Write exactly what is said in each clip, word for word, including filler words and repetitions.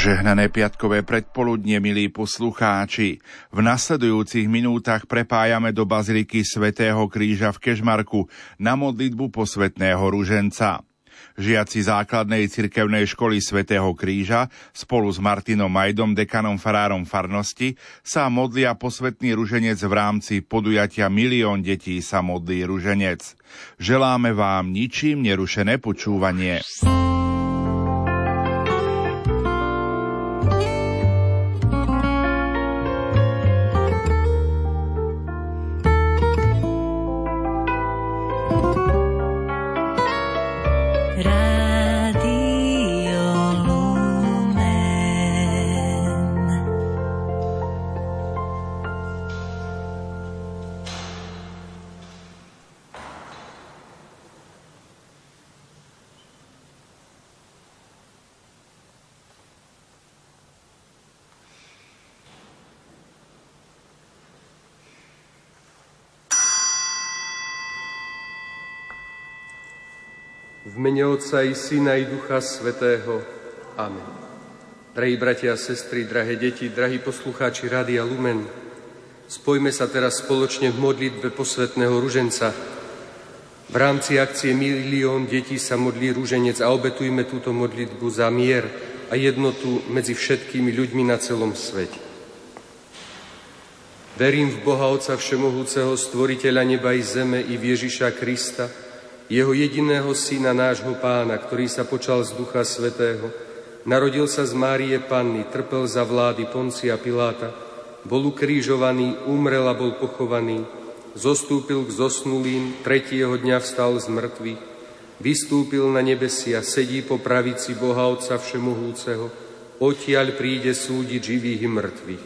Požehnané piatkové predpoludnie, milí poslucháči. V nasledujúcich minútach prepájame do baziliky svätého Kríža v Kežmarku na modlitbu posvätného ruženca. Žiaci základnej cirkevnej školy svätého Kríža spolu s Martinom Majdom, dekanom farárom farnosti, sa modlia posvätný ruženec v rámci podujatia Milión detí sa modlí ruženec. Želáme vám ničím nerušené počúvanie. V mene Otca i Syna i Ducha Svätého. Amen. Drahí bratia a sestry, drahé deti, drahí poslucháči Rádia Lumen, spojme sa teraz spoločne v modlitbe posvätného ruženca. V rámci akcie Milión detí sa modlí ruženec a obetujme túto modlitbu za mier a jednotu medzi všetkými ľuďmi na celom svete. Verím v Boha Otca Všemohúceho, stvoriteľa neba i zeme, i v Ježiša Krista, jeho jediného syna, nášho Pána, ktorý sa počal z Ducha Svätého, narodil sa z Márie Panny, trpel za vlády Poncia Piláta, bol ukrížovaný, umrel a bol pochovaný, zostúpil k zosnulým, tretieho dňa vstal z mŕtvych, vystúpil na nebesia, sedí po pravici Boha Otca Všemohúceho, odtiaľ príde súdiť živých i mŕtvych.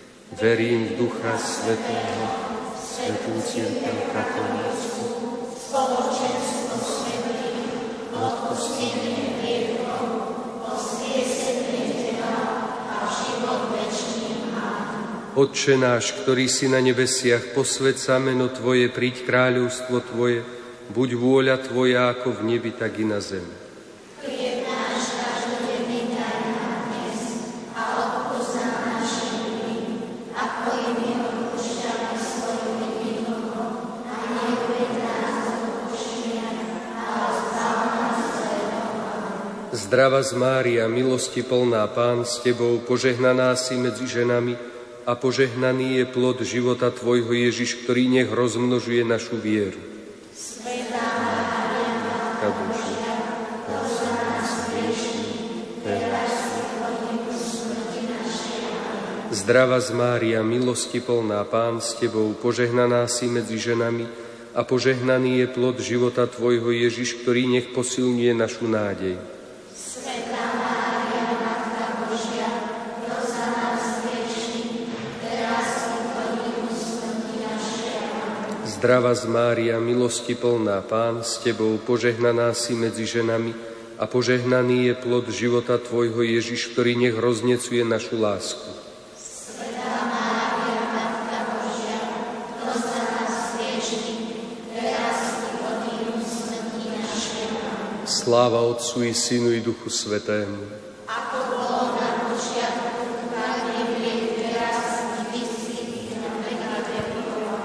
Verím v Ducha Svätého, svätú cirkev katolícku, spoločenstvo svätých, odpustenie hriechov, vzkriesenie tela a život večný. Amen. Otče náš, ktorý si na nebesiach, posväť sa meno Tvoje, príď kráľovstvo Tvoje, buď vôľa Tvoja ako v nebi, tak i na zemi. Chlieb náš každodenný daj nám dnes a odpusť nám naše viny, ako i my odpúšťame svojim vinníkom, a neuveď nás do pokušenia, ale zbav nás zlého. Zdravá z Mária, milosti plná, Pán s Tebou, požehnaná si medzi ženami a požehnaný je plod života Tvojho Ježiš, ktorý nech rozmnožuje našu vieru. Svätá Mária, Matka Božia, pros za nás hriešných, teraz i v hodinu smrti našej. Amen. Zdravá z Mária, milosti plná, Pán s Tebou, požehnaná si medzi ženami a požehnaný je plod života Tvojho Ježiš, ktorý nech posilňuje našu nádej. Svätá Mária, Matka Božia, pros za nás hriešných, teraz i v hodinu smrti našej. Amen. Zdravá z Mária, milosti plná, Pán s Tebou, požehnaná si medzi ženami a požehnaný je plod života Tvojho Ježiš, ktorý nech roznecuje našu lásku. Svätá Mária, Matka Božia, pros za nás hriešných, teraz i v hodinu smrti našej. Amen. Sláva Otcu i Synu i Duchu Svätému. Ako bolo na počiatku, tak i je teraz i vždy i na veky vekov.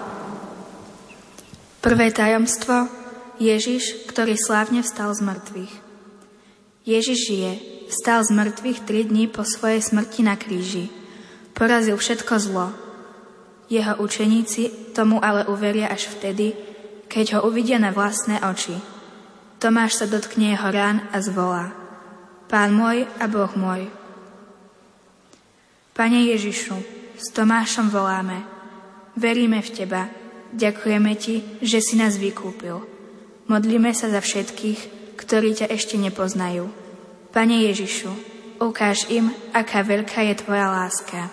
Prvé tajomstvo. Ježiš, ktorý slávne vstal z mŕtvych. Ježiš žije, vstal z mŕtvych tri dni po svojej smrti na kríži. Porazil všetko zlo. Jeho učeníci tomu ale uveria až vtedy, keď ho uvidia na vlastné oči. Tomáš sa dotkne jeho rán a zvolá: Pán môj a Boh môj. Pane Ježišu, s Tomášom voláme: Veríme v Teba, ďakujeme Ti, že si nás vykúpil. Modlíme sa za všetkých, ktorí ťa ešte nepoznajú. Pane Ježišu, ukáž im, aká veľká je Tvoja láska.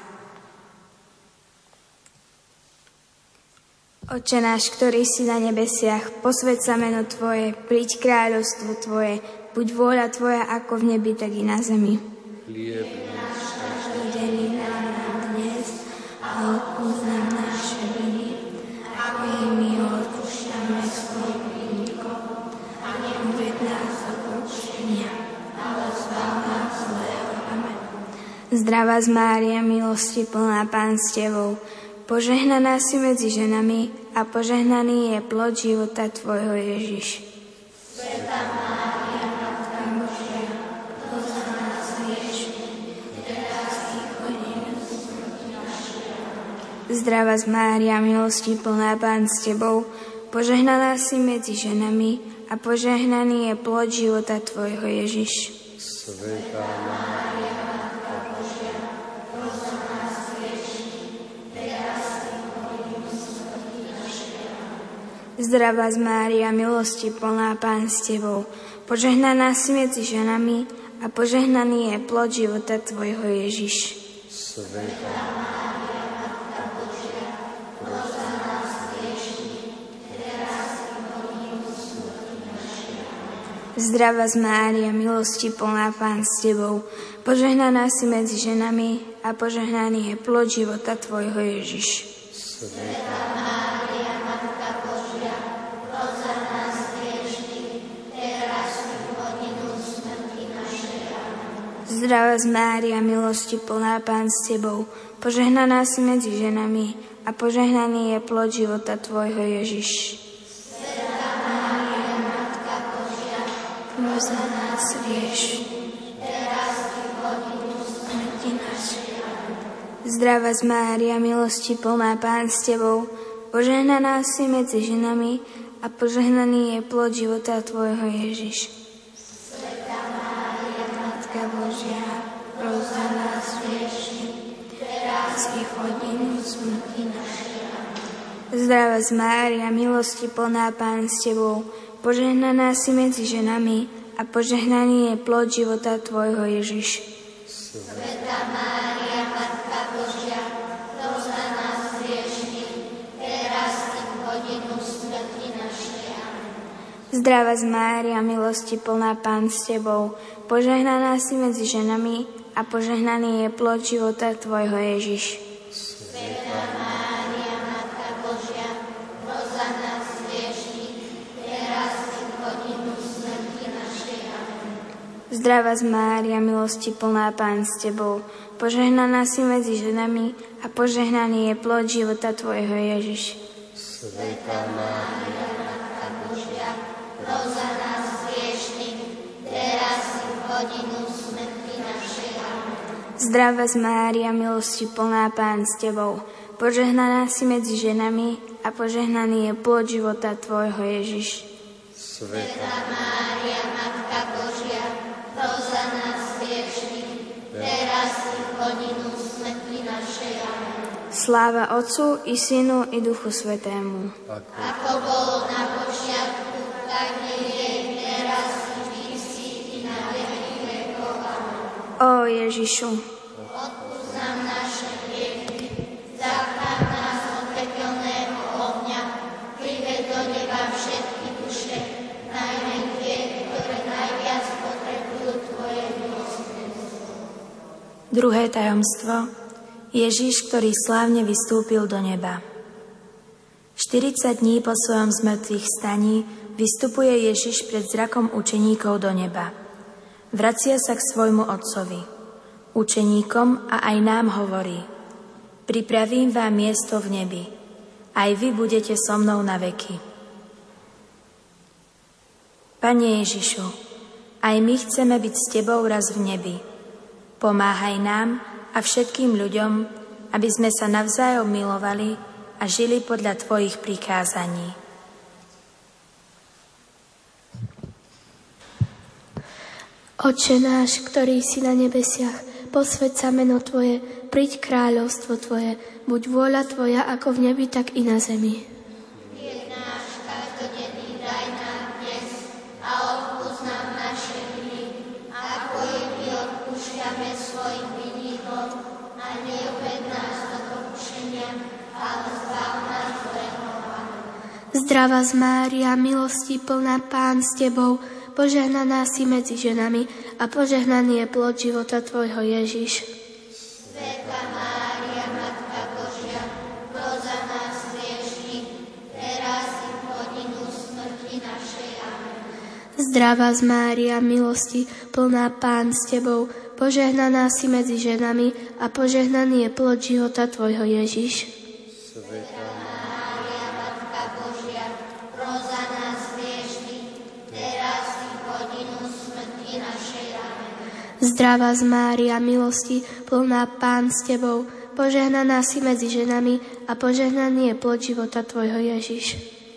Otče náš, ktorý si na nebesiach, posväť sa meno Tvoje, príď kráľovstvo Tvoje, buď vôľa Tvoja ako v nebi, tak i na zemi. Chlieb náš každodenný daj nám dnes a odpusť nám naše viny, ako i my odpúšťame svojim vinníkom, a neuveď nás do pokušenia, ale zbav nás zlého. Amen. Zdravá z Mária, milosti plná, Pán s Tebou, požehnaná si medzi ženami a požehnaný je plod života Tvojho Ježiš. Svätá Mária, Matka Božia, pros za nás hriešnych, teraz i v hodine smrti našej. Zdravá z Mária, milosti plná, Pán s Tebou, požehnaná si medzi ženami a požehnaný je plod života Tvojho Ježiš. Svätá Mária, Matka Božia, pros za nás hriešnych, teraz i v hodine smrti našej. Zdravá z Mária, milosti plná, Pán s Tebou, požehnaná si medzi ženami a požehnaný je plod života Tvojho Ježiš. Svätá Mária, Matka Božia, pros za nás hriešnych, teraz i v hodine smrti našej. Zdravá z Mária, milosti plná, Pán s Tebou, požehnaná si medzi ženami a požehnaný je plod života Tvojho Ježiš. Svätá Mária, Matka Božia, pros za nás hriešnych, teraz i v hodinu smrti našej. Zdravá z Mária, milosti plná, Pán s Tebou, požehnaná si medzi ženami a požehnaný je plod života Tvojho Ježiš. Pros za nás hriešnych, teraz i v hodinu smrti našej. Zdravá z Mária, milosti plná, Pán s Tebou, požehnaná si medzi ženami a požehnaný je plod života Tvojho Ježiš. Svätá Mária, Matka Božia, pros za nás hriešnych, teraz i v hodinu smrti našej. Zdravá z Mária, milosti plná, Pán s Tebou, požehnaná si medzi ženami a požehnaný je plod života Tvojho Ježiš. Svätá Mária, Matka Božia, pros za nás hriešnych, teraz i v hodinu smrti našej. Zdravá z Mária, milosti plná, Pán s Tebou, požehnaná si medzi ženami a požehnaný je plod života Tvojho Ježiš. Svätá Mária, Matka Božia, pros za nás hriešnych, teraz i v hodinu smrti našej. Zdravá z Mária, milosti plná, Pán s Tebou, požehnaná si medzi ženami a požehnaný je plod života Tvojho Ježiš. Svätá Mária, Matka Božia, pros za nás hriešnych, teraz i v hodinu smrti našej. Zdravá z Mária, milosti plná, Pán s Tebou, požehnaná si medzi ženami a požehnaný je plod života Tvojho Ježiš. Svätá Mária, Matka Božia, pros za nás hriešnych, teraz i v hodinu smrti našej. Sláva Otcu i Synu i Duchu Svätému. Ako bolo na počiatku, tak nech je teraz i vždy i na veky vekov. Ó Ježišu, Odpusť nám naše hriechy, zachráň nás od pekelného ohňa, priveď do neba všetky duše, najmä tie, ktoré najviac potrebujú Tvoje milosrdenstvo. Druhé tajomstvo. Ježiš, ktorý slávne vystúpil do neba. štyridsať dní po svojom zmrtvých staní vystupuje Ježiš pred zrakom učeníkov do neba. Vracia sa k svojmu Otcovi. Učeníkom a aj nám hovorí: Pripravím vám miesto v nebi. Aj vy budete so mnou na veky. Pane Ježišu, aj my chceme byť s Tebou raz v nebi. Pomáhaj nám a všetkým ľuďom, aby sme sa navzájom milovali a žili podľa Tvojich prikázaní. Otče náš, ktorý si na nebesiach, posväť sa meno Tvoje, príď kráľovstvo Tvoje, buď vôľa Tvoja ako v nebi, tak i na zemi. Chlieb náš každodenný daj nám dnes a odpusť nám naše viny, ako i my odpúšťame svojim vinníkom, a neuved nás do pokušenia, ale zbav nás zlého. Zdravá z Mária, milosti plná, Pán s Tebou, požehnaná si medzi ženami a požehnaný je plod života Tvojho Ježiš. Svätá Mária, Matka Božia, pros za nás hriešnych, teraz i v hodinu smrti našej. Amen. Zdravá z Mária, milosti plná, Pán s Tebou, požehnaná si medzi ženami a požehnaný je plod života tvojho Ježiš. Svätá Mária, Matka Božia, pros za nás hriešnych, teraz i v hodinu smrti našej. Amen. Zdravá z Mária, milosti plná, Pán s tebou, požehnaná si medzi ženami a požehnaný je plod života tvojho Ježiš.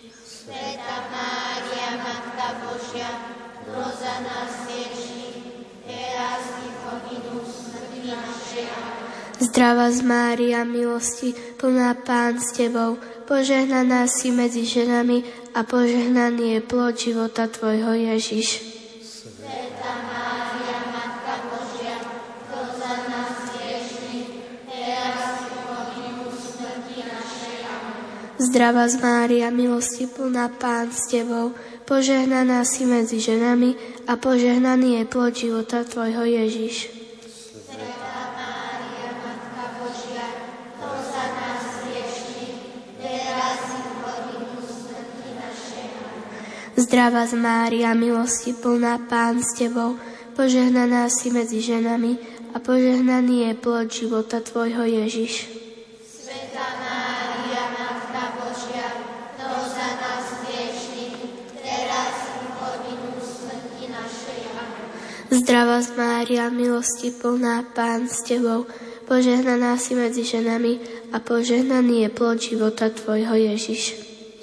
Svätá Mária, Matka Božia, pros za nás hriešnych, teraz i v hodinu smrti našej. Amen. Zdravá z Mária, milosti plná, Pán s tebou, požehnaná si medzi ženami a požehnaný je plod života tvojho Ježiš. Svätá Mária, Matka Božia, pros za nás hriešnych, teraz i v hodinu smrti našej. Amen. Zdravá z Mária, milosti plná, Pán s tebou, požehnaná si medzi ženami a požehnaný je plod života tvojho Ježiš. Svätá Mária, Matka Božia, pros za nás hriešnych, teraz i v hodinu smrti našej. Amen. Zdravá z Mária, milosti plná, Pán s tebou, požehnaná si medzi ženami a požehnaný je plod života tvojho Ježiš. Svätá Mária, Matka Božia, pros za nás hriešnych, teraz i v hodinu smrti našej. Amen. Zdravá z Mária, milosti plná, Pán s tebou, požehnaná si medzi ženami a požehnaný je plod života tvojho Ježiš.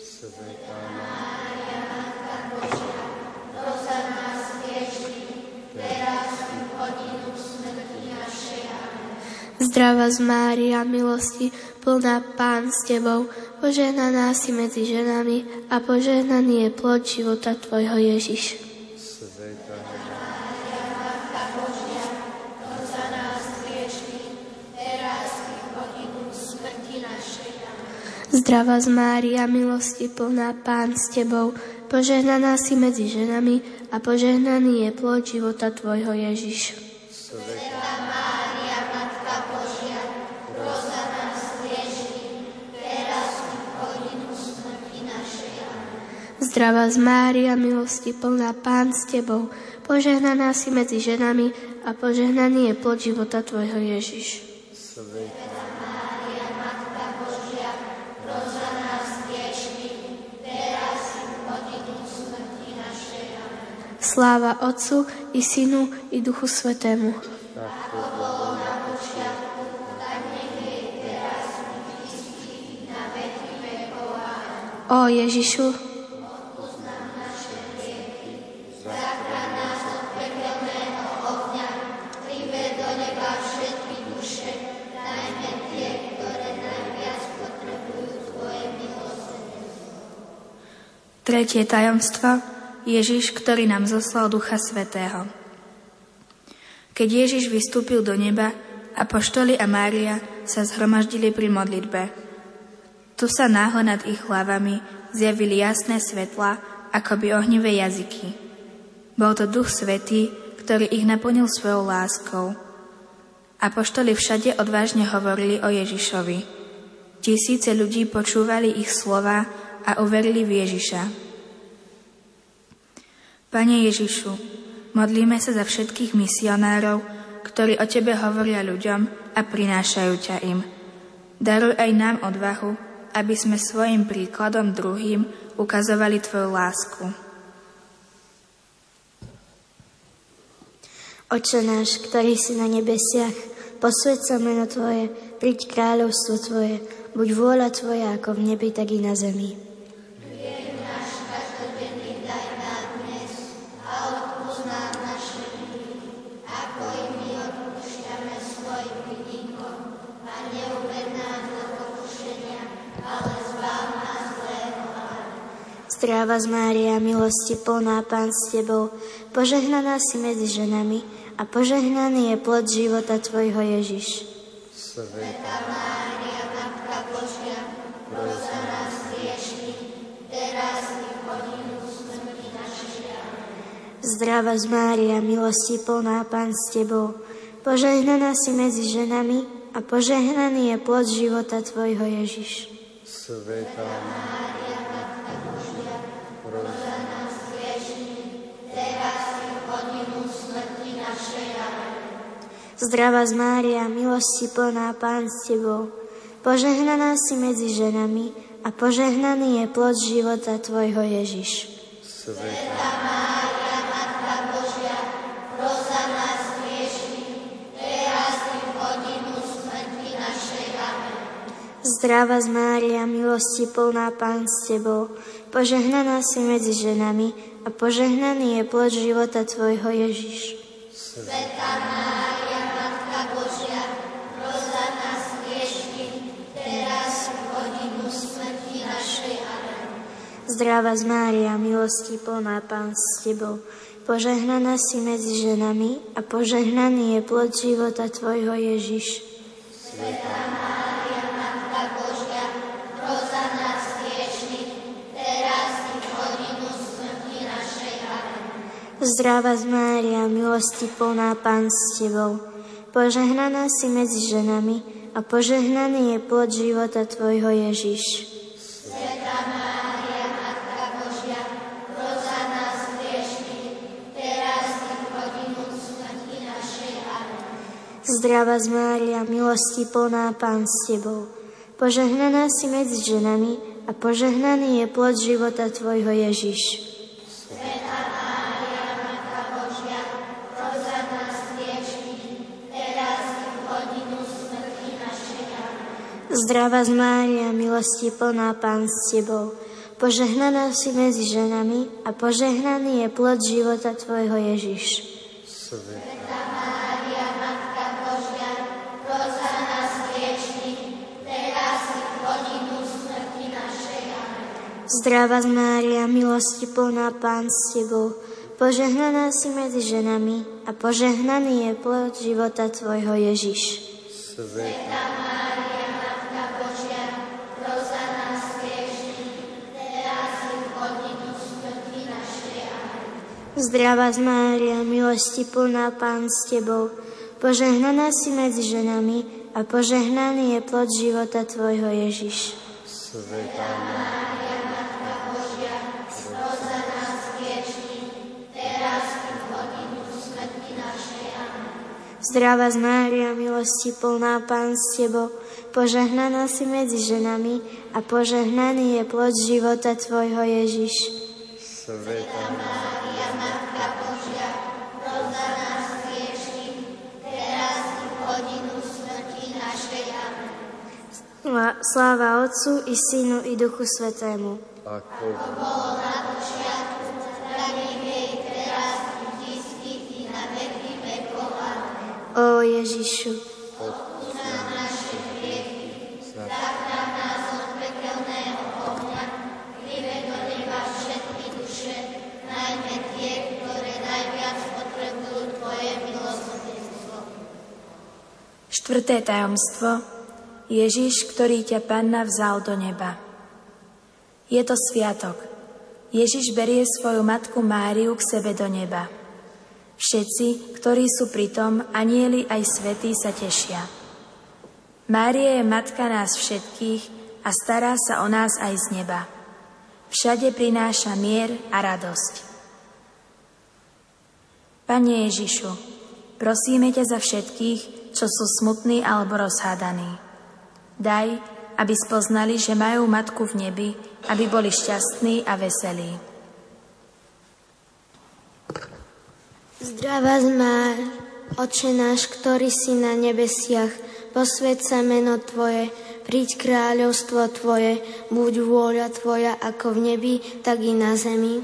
Svätá Mária, Matka Božia, pros za nás hriešnych, teraz i v hodinu smrti našej. Amen. Zdravá z Mária, milosti plná, Pán s tebou, požehnaná si medzi ženami a požehnaný je plod života tvojho Ježiš. Svätá Mária, Matka Božia, pros za nás hriešnych, teraz i v hodinu smrti našej. Amen. Zdravá z Mária, milosti plná, Pán s tebou, požehnaná si medzi ženami a požehnaný je plod života tvojho Ježiš. Svätá Mária, Matka Božia, pros za nás hriešnych, teraz i v hodinu smrti našej. Amen. Zdravá z Mária, milosti plná, Pán s tebou, požehnaná si medzi ženami a požehnaný je plod života tvojho Ježiš. Svätá Mária, Matka Božia, pros za nás hriešnych, teraz i v hodinu smrti našej. Amen. Sláva Otcu i Synu i Duchu Svätému. Ako bolo na počiatku, tak nech je teraz i vždycky, na veky vekov. Amen. Ó Ježišu, Odpusť nám naše hriechy, zachráň nás od pekelného ohňa, prived do neba všetky duše, najmä tie, ktoré najviac potrebujú tvoje milosrdenstvo. Tretie tajomstvo. Ježiš, ktorý nám zoslal Ducha Svätého. Keď Ježiš vystúpil do neba, apoštoli a Mária sa zhromaždili pri modlitbe. Tu sa náhle nad ich hlavami zjavili jasné svetlá, akoby ohnivé jazyky. Bol to Duch Svätý, ktorý ich naplnil svojou láskou. Apoštoli všade odvážne hovorili o Ježišovi. Tisíce ľudí počúvali ich slova a uverili v Ježiša. Pane Ježišu, modlíme sa za všetkých misionárov, ktorí o Tebe hovoria ľuďom a prinášajú ťa im. Daruj aj nám odvahu, aby sme svojim príkladom druhým ukazovali Tvoju lásku. Otče náš, ktorý si na nebesiach, posväť sa meno Tvoje, príď kráľovstvo Tvoje, buď vôľa Tvoja ako v nebi, tak i na zemi. Chlieb náš každodenný daj nám dnes a odpusť nám naše viny, ako i my odpúšťame svojim vinníkom, a neuved nás do pokušenia, ale zbav nás zlého. Amen. Zdravá z Mária, milosti plná, Pán s Tebou, požehnaná si medzi ženami a požehnaný je plod života Tvojho Ježiš. Svätá Mária, Matka Božia, pros za nás hriešnych, teraz i v hodinu smrti našej. Amen. Zdravá z Mária, milosti plná, Pán s Tebou, požehnaná si medzi ženami a požehnaný je plod života Tvojho Ježiš. Svätá Mária, Matka Božia, pros za nás hriešnych, teraz i v hodinu smrti našej. Amen. Zdravá z Mária, milosti plná, Pán s Tebou, požehnaná si medzi ženami a požehnaný je plod života Tvojho Ježiš. Svätá Mária, Matka Božia, pros za nás hriešnych, teraz i v hodinu smrti našej. Amen. Zdravá z Mária, milosti plná, Pán s Tebou, požehnaná si medzi ženami a požehnaný je plod života Tvojho Ježiš. Svätá Mária, Matka Božia, pros za nás hriešnych, teraz i v hodinu smrti našej. Amen. Zdravá z Mária, milosti plná, Pán s Tebou, požehnaná si medzi ženami a požehnaný je plod života Tvojho Ježiš. Svätá Mária, Matka Božia, pros za nás hriešnych, teraz i v hodinu smrti našej. Amen. Zdravá z Mária, milosti plná, Pán s Tebou, požehnaná si medzi ženami a požehnaný je plod života Tvojho Ježiš. Svätá Mária, Matka Božia, pros za nás hriešnych, teraz i v hodinu smrti našej. Amen. Zdravá z Mária, milosti plná, Pán s Tebou, požehnaná si medzi ženami a požehnaný je plod života Tvojho Ježiš. Svätá Mária, Matka Božia, pros za nás hriešnych, teraz i v hodinu smrti našej. Amen. Zdravá z Mária, milosti plná, Pán s Tebou, požehnaná si medzi ženami a požehnaný je plod života Tvojho Ježiš. Svätá Mária, Matka Božia, pros za nás hriešnych, teraz i v hodinu smrti našej. Amen. Zdravá z Mária, milosti plná, Pán s Tebou, požehnaná si medzi ženami a požehnaný je plod života Tvojho Ježiš. Svätá Mária, Matka Božia, pros za nás hriešnych, teraz i v hodinu smrti našej. Amen. Zdravá z Mária, milosti plná, Pán s Tebou, požehnaná si medzi ženami a požehnaný je plod života Tvojho Ježiš. Svätá Mária, Matka Božia, pros za nás hriešnych, teraz i v hodinu smrti našej. Amen. Zdravá z Mária, milosti plná, Pán s Tebou, požehnaná si medzi ženami a požehnaný je plod života Tvojho Ježiš. Svätá Mária, Matka Božia, pros za nás hriešnych, teraz i v hodinu smrti našej. Amen. Sláva Otcu i Synu i Duchu Svätému. Ako bolo na počiatku, tak i jej teraz i vždycky i na veky vekov. Amen. Ó Ježišu, Odpusť nám naše hriechy, zachráň nás od pekelného ohňa, prived do neba všetky duše, najmä tie, ktoré najviac potrebujú Tvoje milosrdenstvo. Štvrté tajomstvo. Ježiš, ktorý ťa Panna vzal do neba. Je to sviatok. Ježiš berie svoju matku Máriu k sebe do neba. Všetci, ktorí sú pri tom, anjeli aj svätí, sa tešia. Mária je matka nás všetkých a stará sa o nás aj z neba. Všade prináša mier a radosť. Pane Ježišu, prosíme ťa za všetkých, čo sú smutní alebo rozhádaní. Daj, aby spoznali, že majú matku v nebi, aby boli šťastní a veselí. Zdravá z Mária, Otče náš, ktorý si na nebesiach, posväť sa meno Tvoje, príď kráľovstvo Tvoje, buď vôľa Tvoja ako v nebi, tak i na zemi.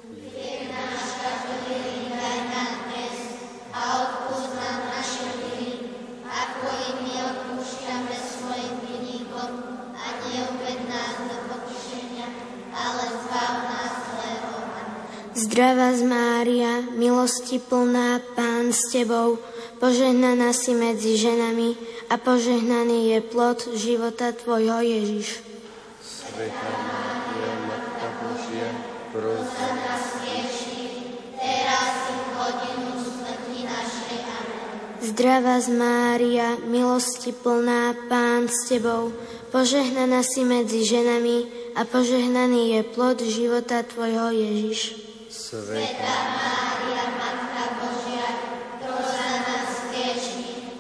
Zdravá z Mária, milosti plná, Pán s Tebou, požehnaná si medzi ženami a požehnaný je plod života Tvojho Ježiš. Svätá Mária, Matka Božia, pros za nás hriešnych, teraz i v hodinu smrti našej. Amen. Zdravá z Mária, milosti plná, Pán s Tebou, požehnaná si medzi ženami a požehnaný je plod života Tvojho Ježiš. Svätá Mária, Matka Božia, pros za nás hriešnych,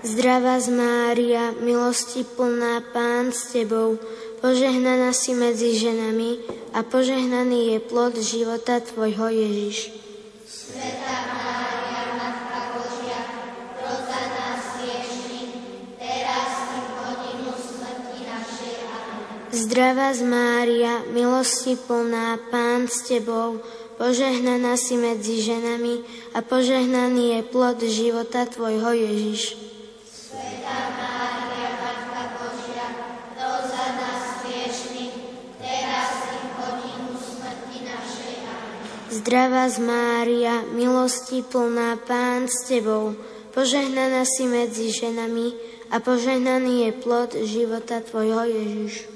Zdravá z Mária, milosti plná, Pán s Tebou, požehnaná si medzi ženami a požehnaný je plod života Tvojho Ježiš. Svätá Mária, Matka Božia, pros za nás hriešnych, teraz i v hodinu smrti našej. Amen. Zdravá z Mária, milosti plná, Pán s Tebou, požehnaná si medzi ženami a požehnaný je plod života Tvojho Ježiš. Svätá Mária, Matka Božia, pros za nás hriešnych, teraz i v hodinu smrti našej. Amen. Zdravá z Mária, milosti plná, Pán s Tebou, požehnaná si medzi ženami a požehnaný je plod života Tvojho Ježiš.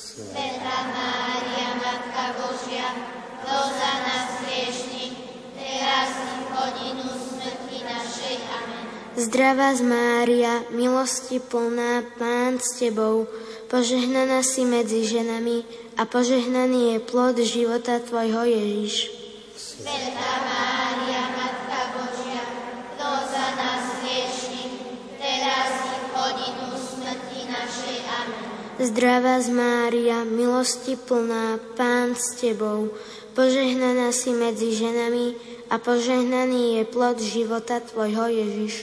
Svätá Mária, Matka Božia, pros za nás hriešnych, teraz i v hodinu smrti našej. Amen. Zdravá z Mária, milosti plná, Pán s Tebou, požehnaná si medzi ženami a požehnaný je plod života Tvojho Ježiš. Svätá Mária, Matka Božia, pros za nás hriešnych, teraz i v hodinu smrti našej. Amen. Zdravá z Mária, milosti plná, Pán s Tebou, požehnaná si medzi ženami a požehnaný je plod života Tvojho Ježiš.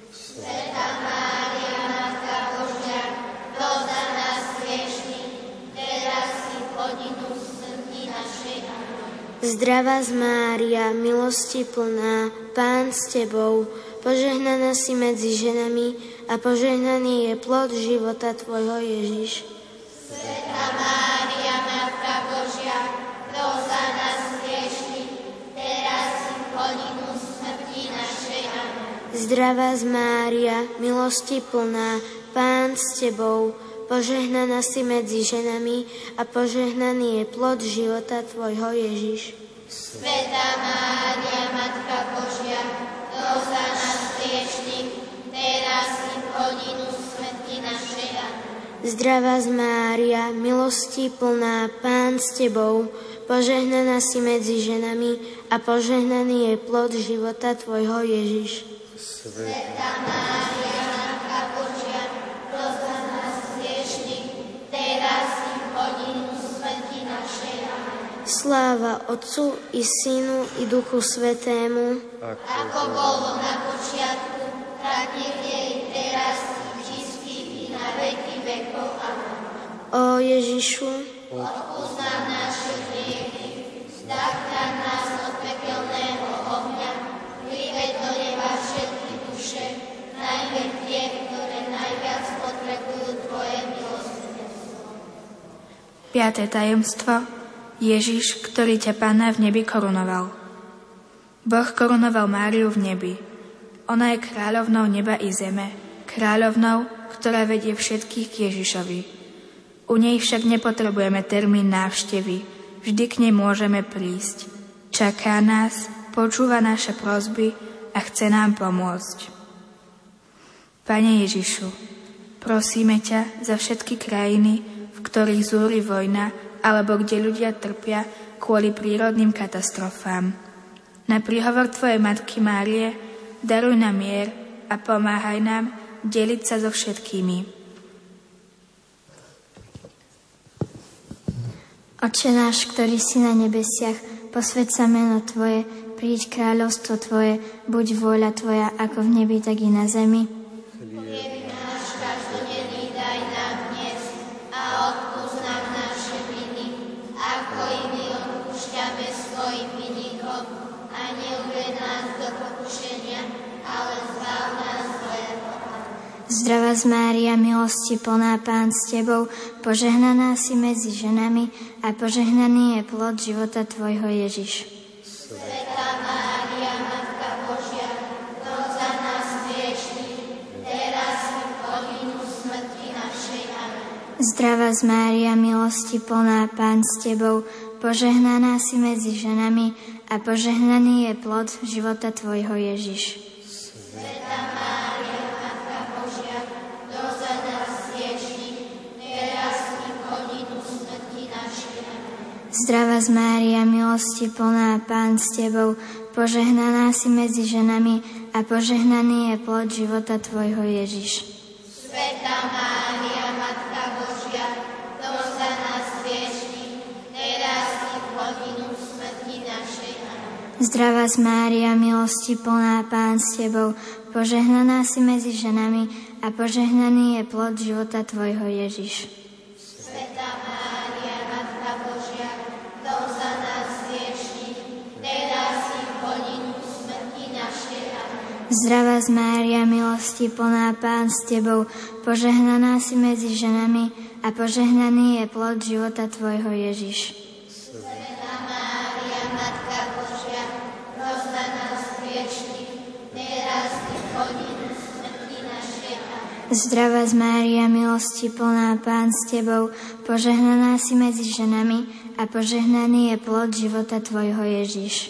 Svätá Mária, Matka Božia, pros za nás hriešnych, teraz i v hodinu smrti našej. Amen. Zdravá z Mária, milosti plná, Pán s Tebou, požehnaná si medzi ženami a požehnaný je plod života Tvojho Ježiš. Svätá Mária, Matka Božia, pros za nás hriešnych, teraz i v hodinu smrti našej. Amen. Zdravá z Mária, milosti plná, Pán s Tebou, požehnaná si medzi ženami a požehnaný je plod života Tvojho Ježiš. Svätá Mária, Matka Božia, pros za nás hriešnych, teraz i v hodinu smrti našej. Amen. Zdravá z Mária, milosti plná, Pán s Tebou, požehnaná si medzi ženami a požehnaný je plod života Tvojho Ježiš. Svätá Mária, Matka Božia, pros za nás hriešnych, teraz i v hodinu smrti našej. Amen. Sláva Otcu i Synu i Duchu Svätému, Ako bolo na počiatku, tak nech je i teraz i vždy i na veky vekov. Amen. ó Ježišu, Odpusť nám naše hriechy, zachráň nás od pekelného ohňa, priveď do neba všetky duše, najmä tie, ktoré najviac potrebujú Tvoje milosrdenstvo. Piaté tajomstvo. Ježiš, ktorý ťa Pána v nebi korunoval. Boh korunoval Máriu v nebi. Ona je kráľovnou neba i zeme, kráľovnou, ktorá vedie všetkých k Ježišovi. U nej však nepotrebujeme termín návštevy, vždy k nej môžeme prísť. Čaká nás, počúva naše prosby a chce nám pomôcť. Pane Ježišu, prosíme ťa za všetky krajiny, v ktorých zúri vojna, alebo kde ľudia trpia kvôli prírodným katastrofám. Na príhovor Tvojej Matky Márie daruj nám mier a pomáhaj nám deliť sa so všetkými. Otče náš, ktorý si na nebesiach, posväť sa meno Tvoje, príď kráľovstvo Tvoje, buď vôľa Tvoja, ako v nebi, tak i na zemi. Chlieb náš každodenný daj nám dnes a odpusť nám naše viny, ako i my odpúšťame svojim vinníkom, a neuved nás do pokušenia, ale zbav nás zlého. Zdravá z Mária, milosti plná, Pán s Tebou, požehnaná si medzi ženami a požehnaný je plod života Tvojho Ježiš. Svätá Mária, Matka Božia, pros za nás hriešnych, teraz i v hodinu smrti našej. Amen. Zdravá z Mária, milosti plná, Pán s Tebou, požehnaná si medzi ženami a požehnaný je plod života Tvojho Ježiš. Svätá Mária, Matka Božia, pros za nás hriešnych, teraz i v hodinu smrti našej. Amen. Zdravá z Mária, milosti plná, Pán s Tebou, požehnaná si medzi ženami a požehnaný je plod života tvojho Ježiš. Svätá Mária, Matka Božia, pros za nás hriešnych, teraz i v hodinu smrti našej. Amen. Zdravá Mária, milosti plná, Pán s tebou, požehnaná si medzi ženami a požehnaný je plod života tvojho Ježiš. Svätá Mária, Matka Božia, pros za nás hriešnych, teraz i v hodinu smrti našej. Amen. Zdravá Mária, milosti plná, Pán s tebou, požehnaná si medzi ženami a požehnaný je plod života tvojho Ježiš. Svätá Mária, Matka Božia, pros za nás hriešnych, teraz i v hodinu smrti našej. Amen. Zdravá Mária, milosti plná, Pán s tebou, požehnaná si medzi ženami a požehnaný je plod života tvojho Ježiš.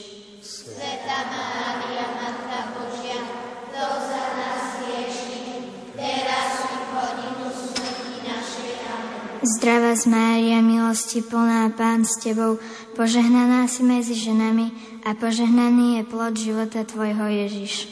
Svätá Mária, Matka Božia, pros za nás hriešnych, teraz i v hodinu smrti našej. Amen. Zdravá Mária, milosti plná, Pán s tebou, požehnaná si medzi ženami a požehnaný je plod života tvojho Ježiš.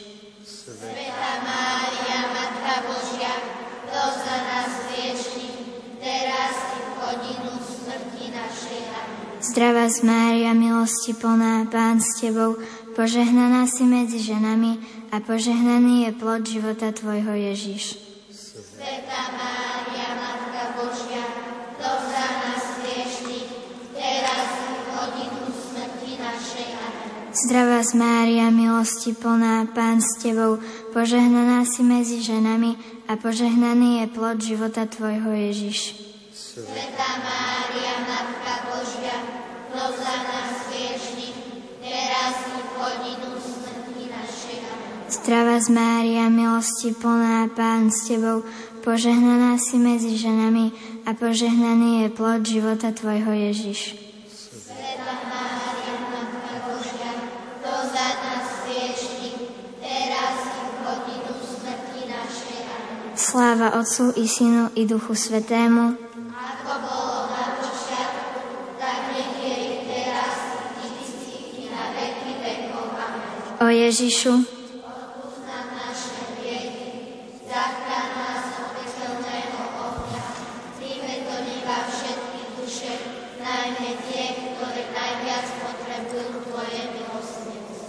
Svätá Mária, Matka Božia, pros za nás hriešnych, teraz i v hodinu smrti našej. Amen. Zdravá Mária, milosti plná, Pán s tebou, požehnaná si medzi ženami a požehnaný je plod života tvojho Ježiš. Svätá Mária, Matka Božia, pros za nás hriešnych, teraz i v hodinu smrti našej. Amen. Zdravá Mária, milosti plná, Pán s tebou, požehnaná si medzi ženami a požehnaný je plod života tvojho Ježiš. Svätá Mária, Matka Božia, pros za nás hriešnych, teraz i v hodinu smrti našej. Amen. Zdravá Mária, milosti plná, Pán s tebou, požehnaná si medzi ženami a požehnaný je plod života tvojho Ježiš. Svätá Mária, Matka Božia, pros za nás hriešnych, teraz i v hodinu smrti našej. Amen. Sláva Otcu i Synu i Duchu Svätému, Ako bolo na počiatku, tak nech je i teraz, i vždy, i na veky vekov. Amen. o Ježišu, Odpusť nám naše hriechy, zachráň nás od pekelného ohňa, príjme do neba všetky duše, najmä tie, ktoré najviac potrebujú Tvoje milosrdenstvo.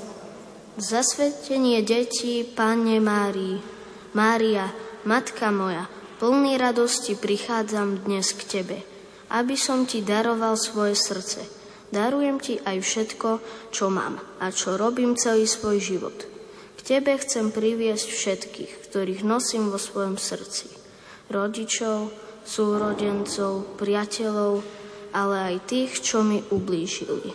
Zasvetenie detí Panne Márii. Mária, Matka moja, plný radosti prichádzam dnes k Tebe, aby som Ti daroval svoje srdce. Darujem Ti aj všetko, čo mám a čo robím celý svoj život. K Tebe chcem priviesť všetkých, ktorých nosím vo svojom srdci. Rodičov, súrodencov, priateľov, ale aj tých, čo mi ublížili.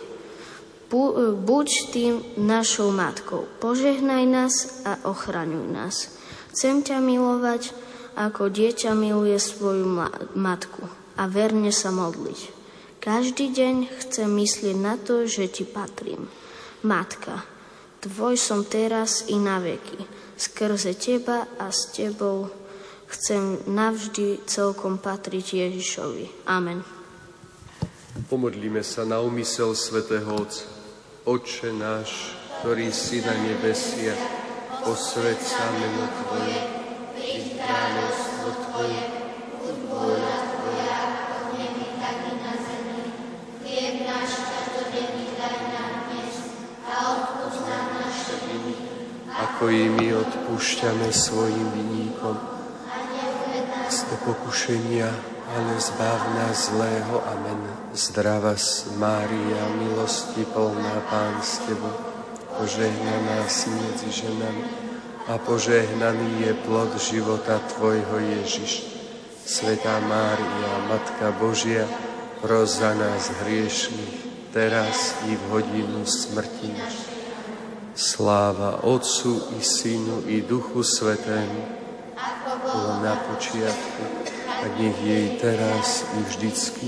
Buď Tým našou matkou. Požehnaj nás a ochraňuj nás. Chcem ťa milovať, ako dieťa miluje svoju matku a verne sa modliť. Každý deň chcem myslieť na to, že Ti patrím. Matka, Tvoj som teraz i na veky. Skrze Teba a s Tebou chcem navždy celkom patriť Ježišovi. Amen. Pomodlíme sa na úmysel svätého Otca. Otče náš, ktorý si na nebesiach, posväť sa meno Tvoje, príď kráľovstvo Tvoje, buď vôľa Tvoja, ako v nebi, tak i na zemi. Chlieb náš každodenný daj nám dnes a odpusť nám naše viny, ako i my odpúšťame svojim vinníkom. A neuved nás do pokušenia, ale zbav nás zlého. Amen. Zdravás, Mária, milosti plná, Pán s Tebou, požehnaná si medzi ženami a požehnaný je plod života Tvojho Ježiš. Svätá Mária, Matka Božia, pros za nás hriešnych, teraz i v hodinu smrti našej. Sláva Otcu i Synu i Duchu Svätému, ako bolo na počiatku, tak nech je i teraz i vždycky.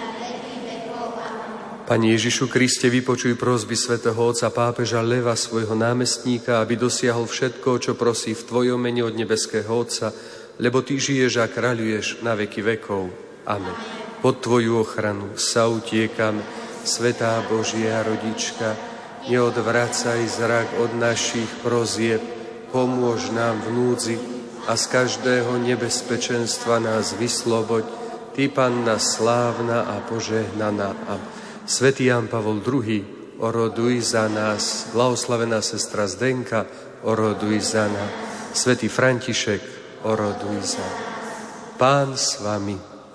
Pane Ježišu Kriste, vypočuj prosby svätého Otca pápeža Leva, svojho námestníka, aby dosiahol všetko, čo prosí v Tvojom mene od nebeského Otca, lebo Ty žiješ a kráľuješ na veky vekov. Amen. Pod Tvoju ochranu sa utiekam, Svätá Božia Rodička, Neodvracaj zrak od našich prozieb, pomôž nám v núdzi a z každého nebezpečenstva nás vysloboď, Ty, Panna slávna a požehnaná. A Svätý Ján Pavol druhý, oroduj za nás. Blahoslavená sestra Zdenka, oroduj za nás. Svätý František, oroduj za nás. Pán s vami.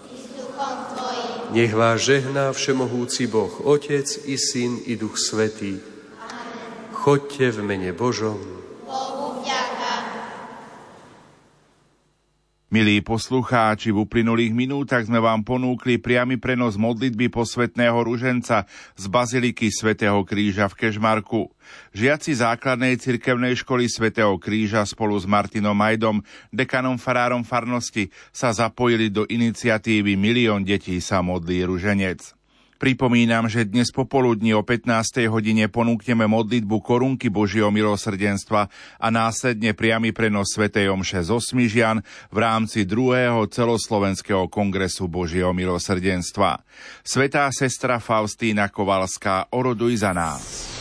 Nech vás žehná všemohúci Boh, Otec i Syn i Duch Svätý. Choďte v mene Božom. Bohu vďaka. Milí poslucháči, v uplynulých minútach sme vám ponúkli priamy prenos modlitby posvätného ruženca z baziliky svätého Kríža v Kežmarku. Žiaci základnej cirkevnej školy svätého Kríža spolu s Martinom Majdom, dekanom farárom farnosti, sa zapojili do iniciatívy Milión detí sa modlí ruženec. Pripomínam, že dnes popoludní o pätnástej hodine ponúkneme modlitbu korunky Božieho milosrdenstva a následne priamy prenos svätej omše zo Smižian v rámci druhého celoslovenského kongresu Božieho milosrdenstva. Svätá sestra Faustína Kovalská, oroduj za nás.